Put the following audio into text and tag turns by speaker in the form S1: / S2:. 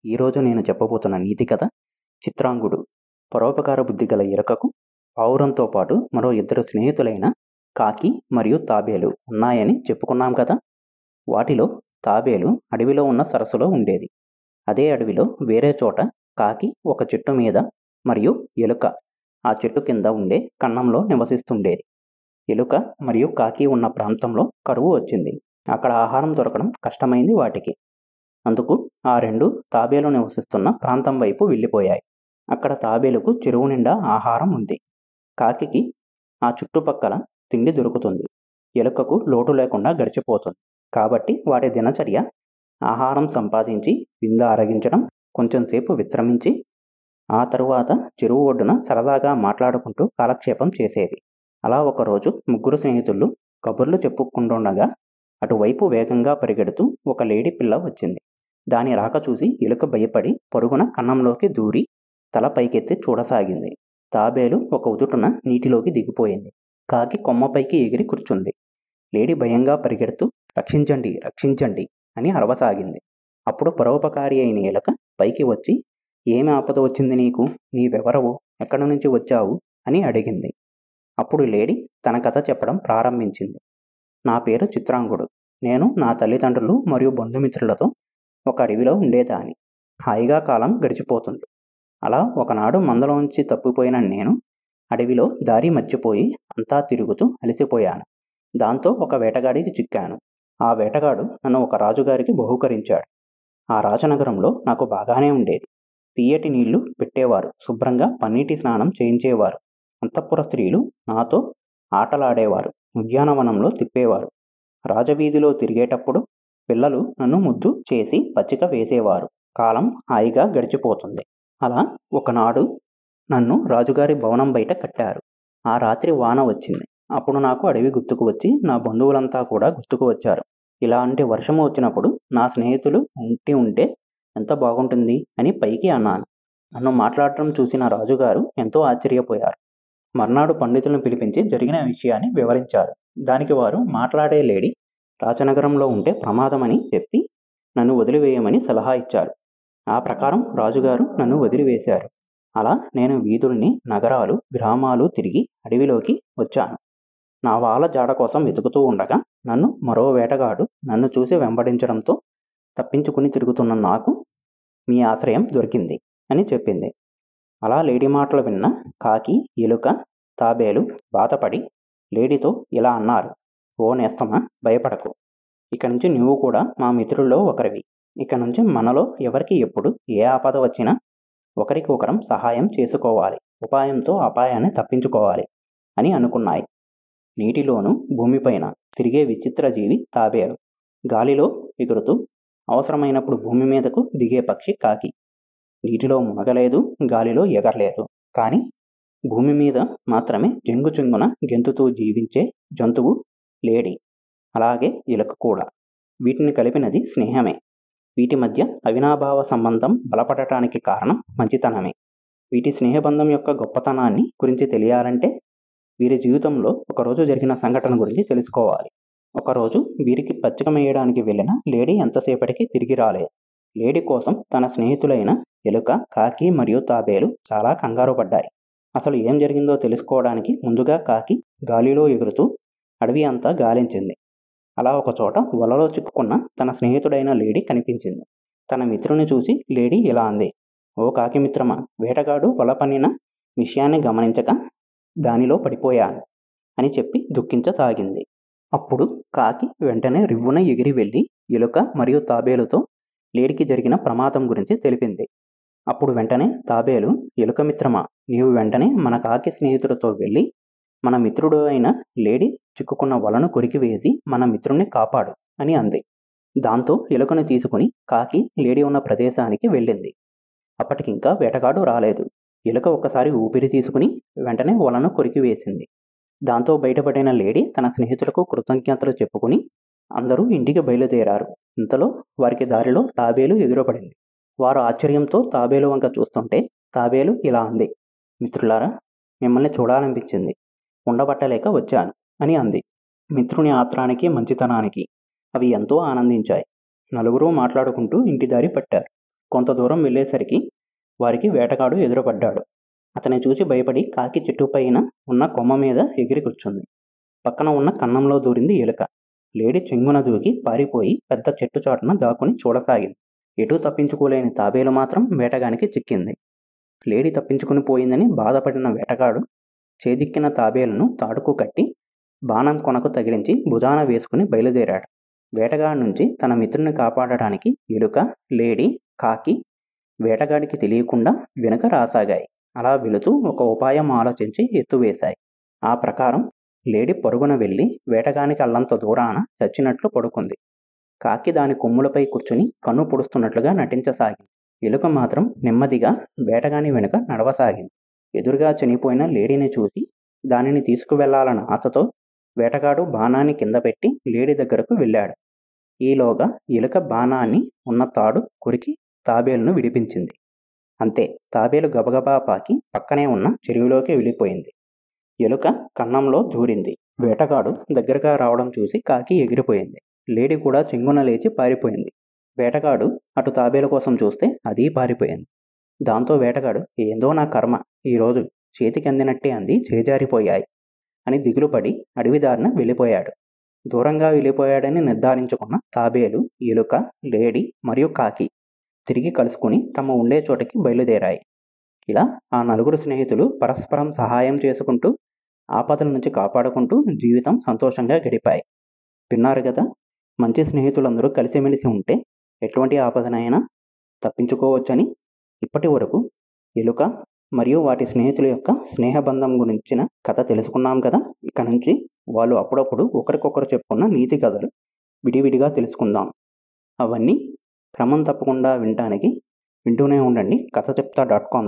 S1: ఈరోజు నేను చెప్పబోతున్న నీతి కథ చిత్రాంగుడు. పరోపకార బుద్ధి గల ఎలుకకు పావురంతో పాటు మరో ఇద్దరు స్నేహితులైన కాకి మరియు తాబేలు ఉన్నాయని చెప్పుకున్నాం కదా. వాటిలో తాబేలు అడవిలో ఉన్న సరస్సులో ఉండేది. అదే అడవిలో వేరే చోట కాకి ఒక చెట్టు మీద మరియు ఎలుక ఆ చెట్టు కింద ఉండే కన్నంలో నివసిస్తుండేది. ఎలుక మరియు కాకి ఉన్న ప్రాంతంలో కరువు వచ్చింది. అక్కడ ఆహారం దొరకడం కష్టమైంది వాటికి. అందుకు ఆ రెండు తాబేలు నివసిస్తున్న ప్రాంతం వైపు వెళ్ళిపోయాయి. అక్కడ తాబేలుకు చెరువు నిండా ఆహారం ఉంది. కాకికి ఆ చుట్టుపక్కల తిండి దొరుకుతుంది. ఎలుకకు లోటు లేకుండా గడిచిపోతుంది. కాబట్టి వాటి దినచర్య ఆహారం సంపాదించి వింద అరగించడం, కొంచెంసేపు విశ్రమించి ఆ తరువాత చెరువు ఒడ్డున సరదాగా మాట్లాడుకుంటూ కాలక్షేపం చేసేది. అలా ఒకరోజు ముగ్గురు స్నేహితులు కబుర్లు చెప్పుకుంటుండగా అటువైపు వేగంగా పరిగెడుతూ ఒక లేడీ పిల్ల వచ్చింది. దాని రాక చూసి ఎలుక భయపడి పరుగున కన్నంలోకి దూరి తల పైకెత్తి చూడసాగింది. తాబేలు ఒక ఉదుటున నీటిలోకి దిగిపోయింది. కాకి కొమ్మపైకి ఎగిరి కూర్చుంది. లేడీ భయంగా పరిగెడుతూ రక్షించండి, రక్షించండి అని అరవసాగింది. అప్పుడు పరోపకారి అయిన ఎలుక పైకి వచ్చి, ఏమి ఆపద వచ్చింది నీకు? నీవెవరవు? ఎక్కడి నుంచి వచ్చావు అని అడిగింది. అప్పుడు లేడీ తన కథ చెప్పడం ప్రారంభించింది. నా పేరు చిత్రాంగుడు. నేను నా తల్లిదండ్రులు మరియు బంధుమిత్రులతో ఒక అడవిలో ఉండేదాన్ని. హాయిగా కాలం గడిచిపోతుంది. అలా ఒకనాడు మందలోంచి తప్పిపోయిన నేను అడవిలో దారి మర్చిపోయి అంతా తిరుగుతూ అలసిపోయాను. దాంతో ఒక వేటగాడికి చిక్కాను. ఆ వేటగాడు నన్ను ఒక రాజుగారికి బహూకరించాడు. ఆ రాజనగరంలో నాకు బాగానే ఉండేది. తీయటి నీళ్లు పెట్టేవారు, శుభ్రంగా పన్నీటి స్నానం చేయించేవారు. అంతఃపుర స్త్రీలు నాతో ఆటలాడేవారు, ఉద్యానవనంలో తిప్పేవారు. రాజవీధిలో తిరిగేటప్పుడు పిల్లలు నన్ను ముద్దు చేసి పచ్చిక వేసేవారు. కాలం హాయిగా గడిచిపోతుంది. అలా ఒకనాడు నన్ను రాజుగారి భవనం బయట కట్టారు. ఆ రాత్రి వాన వచ్చింది. అప్పుడు నాకు అడవి గుర్తుకు వచ్చి నా బంధువులంతా కూడా గుర్తుకు వచ్చారు. ఇలాంటి వర్షం వచ్చినప్పుడు నా స్నేహితులు ఉంటే ఎంత బాగుంటుంది అని పైకి అన్నాను. నన్ను మాట్లాడటం చూసిన రాజుగారు ఎంతో ఆశ్చర్యపోయారు. మర్నాడు పండితులను పిలిపించి జరిగిన విషయాన్ని వివరించారు. దానికి వారు మాట్లాడే లేడీ రాజనగరంలో ఉంటే ప్రమాదమని చెప్పి నన్ను వదిలివేయమని సలహా ఇచ్చారు. ఆ ప్రకారం రాజుగారు నన్ను వదిలివేశారు. అలా నేను వీధుల్ని, నగరాలు, గ్రామాలు తిరిగి అడవిలోకి వచ్చాను. నా వాళ్ళ జాడ కోసం వెతుకుతూ ఉండగా నన్ను మరో వేటగాడు నన్ను చూసి వెంబడించడంతో తప్పించుకుని తిరుగుతున్న నాకు మీ ఆశ్రయం దొరికింది అని చెప్పింది. అలా లేడీ మాటలు విన్న కాకి, ఎలుక, తాబేలు బాధపడి లేడీతో ఇలా అన్నారు. ఓ నేస్తమా, భయపడకు. ఇక నుంచి నువ్వు కూడా మా మిత్రుల్లో ఒకరివి. ఇక నుంచి మనలో ఎవరికి ఎప్పుడు ఏ ఆపద వచ్చినా ఒకరికి ఒకరం సహాయం చేసుకోవాలి. ఉపాయంతో అపాయాన్ని తప్పించుకోవాలి అని అనుకున్నాయి. నీటిలోనూ భూమిపైన తిరిగే విచిత్ర జీవి తాబేలు. గాలిలో ఎగురుతూ అవసరమైనప్పుడు భూమి మీదకు దిగే పక్షి కాకి. నీటిలో మునగలేదు, గాలిలో ఎగరలేదు. కానీ భూమి మీద మాత్రమే చెంగుచెంగున గెంతుతూ జీవించే జంతువు లేడీ. అలాగే ఎలుక కూడా. వీటిని కలిపినది స్నేహమే. వీటి మధ్య అవినాభావ సంబంధం బలపడటానికి కారణం మంచితనమే. వీటి స్నేహబంధం యొక్క గొప్పతనాన్ని గురించి తెలియాలంటే వీరి జీవితంలో ఒకరోజు జరిగిన సంఘటన గురించి తెలుసుకోవాలి. ఒకరోజు వీరికి పచ్చిక మేయడానికి వెళ్ళిన లేడీ ఎంతసేపటికి తిరిగి రాలేదు. లేడీ కోసం తన స్నేహితులైన ఎలుక, కాకి మరియు తాబేలు చాలా కంగారు పడ్డాయి. అసలు ఏం జరిగిందో తెలుసుకోవడానికి ముందుగా కాకి గాలిలో ఎగురుతూ అడవి అంతా గాలించింది. అలా ఒకచోట వలలో చిక్కుకున్న తన స్నేహితుడైన లేడీ కనిపించింది. తన మిత్రుని చూసి లేడీ ఇలా అంది. ఓ కాకి మిత్రమా, వేటగాడు వల పన్నిన విషయాన్ని గమనించక దానిలో పడిపోయాను అని చెప్పి దుఃఖించసాగింది. అప్పుడు కాకి వెంటనే రివ్వున ఎగిరి వెళ్ళి ఎలుక మరియు తాబేలుతో లేడీకి జరిగిన ప్రమాదం గురించి తెలిపింది. అప్పుడు వెంటనే తాబేలు, ఎలుక మిత్రమా, నీవు వెంటనే మన కాకి స్నేహితుడితో వెళ్ళి మన మిత్రుడు అయిన లేడీ చిక్కుకున్న వలను కొరికివేసి మన మిత్రుణ్ణి కాపాడు అని అంది. దాంతో ఎలుకను తీసుకుని కాకి లేడీ ఉన్న ప్రదేశానికి వెళ్ళింది. అప్పటికింకా వేటగాడు రాలేదు. ఎలుక ఒక్కసారి ఊపిరి తీసుకుని వెంటనే వలను కొరికివేసింది. దాంతో బయటపడిన లేడీ తన స్నేహితులకు కృతజ్ఞతలు చెప్పుకుని అందరూ ఇంటికి బయలుదేరారు. ఇంతలో వారికి దారిలో తాబేలు ఎదురుపడింది. వారు ఆశ్చర్యంతో తాబేలు వంక చూస్తుంటే తాబేలు ఇలా అంది. మిత్రులారా, మిమ్మల్ని చూడాలనిపించింది, ఉండబట్టలేక వచ్చాను అని అంది. మిత్రుని ఆత్రానికి, మంచితనానికి అవి ఎంతో ఆనందించాయి. నలుగురూ మాట్లాడుకుంటూ ఇంటి దారి పట్టారు. కొంత దూరం వెళ్ళేసరికి వారికి వేటగాడు ఎదురుపడ్డాడు. అతన్ని చూసి భయపడి కాకి చెట్టు పైన ఉన్న కొమ్మ మీద ఎగిరి కూర్చుంది. పక్కన ఉన్న కన్నంలో దూరింది ఎలుక. లేడి చెంగున దూకి పారిపోయి పెద్ద చెట్టు చాటున దాక్కుని చూడసాగింది. ఎటూ తప్పించుకోలేని తాబేలు మాత్రం వేటగానికి చిక్కింది. లేడి తప్పించుకుని పోయిందని బాధపడిన వేటగాడు చేజిక్కిన తాబేలును తాడుకు కట్టి బాణం కొనకు తగిలించి భుజాన వేసుకుని బయలుదేరాడు. వేటగాడి నుంచి తన మిత్రుని కాపాడడానికి ఎలుక, లేడి, కాకి వేటగాడికి తెలియకుండా వెనుక రాసాగాయి. అలా వెళుతూ ఒక ఉపాయం ఆలోచించి ఎత్తువేశాయి. ఆ ప్రకారం లేడి పరుగున వెళ్ళి వేటగానికి అల్లంత దూరాన చచ్చినట్లు పడుకుంది. కాకి దాని కొమ్ములపై కూర్చుని కన్ను పొడుస్తున్నట్లుగా నటించసాగింది. ఎలుక మాత్రం నెమ్మదిగా వేటగాని వెనుక నడవసాగింది. ఎదురుగా చనిపోయిన లేడీని చూసి దానిని తీసుకువెళ్లాలన్న ఆశతో వేటగాడు బాణాన్ని కింద పెట్టి లేడీ దగ్గరకు వెళ్ళాడు. ఈలోగా ఎలుక బాణాన్ని ఉన్న తాడు కొరికి తాబేలును విడిపించింది. అంతే, తాబేలు గబగబా పాకి పక్కనే ఉన్న చెరువులోకి వెళ్ళిపోయింది. ఎలుక కన్నంలో దూరింది. వేటగాడు దగ్గరగా రావడం చూసి కాకి ఎగిరిపోయింది. లేడీ కూడా చెంగున లేచి పారిపోయింది. వేటగాడు అటు తాబేలు కోసం చూస్తే అదీ పారిపోయింది. దాంతో వేటగాడు, ఏందో నా కర్మ, ఈరోజు చేతికి అందినట్టే అంది చేజారిపోయాయి అని దిగులుపడి అడవిదారిన వెళ్ళిపోయాడు. దూరంగా వెళ్ళిపోయాడని నిర్ధారించుకున్న తాబేలు, ఎలుక, లేడీ మరియు కాకి తిరిగి కలుసుకుని తమ ఉండే చోటకి బయలుదేరాయి. ఇలా ఆ నలుగురు స్నేహితులు పరస్పరం సహాయం చేసుకుంటూ ఆపదల నుంచి కాపాడుకుంటూ జీవితం సంతోషంగా గడిపాయి. విన్నారు కదా, మంచి స్నేహితులందరూ కలిసిమెలిసి ఉంటే ఎటువంటి ఆపదనైనా తప్పించుకోవచ్చని. ఇప్పటి వరకు ఎలుక మరియు వాటి స్నేహితుల యొక్క స్నేహబంధం గురించిన కథ తెలుసుకున్నాం కదా. ఇక నుంచి వాళ్ళు అప్పుడప్పుడు ఒకరికొకరు చెప్పుకున్న నీతి కథలు విడివిడిగా తెలుసుకుందాం. అవన్నీ క్రమం తప్పకుండా వినటానికి వింటూనే ఉండండి కథ చెప్తా.com.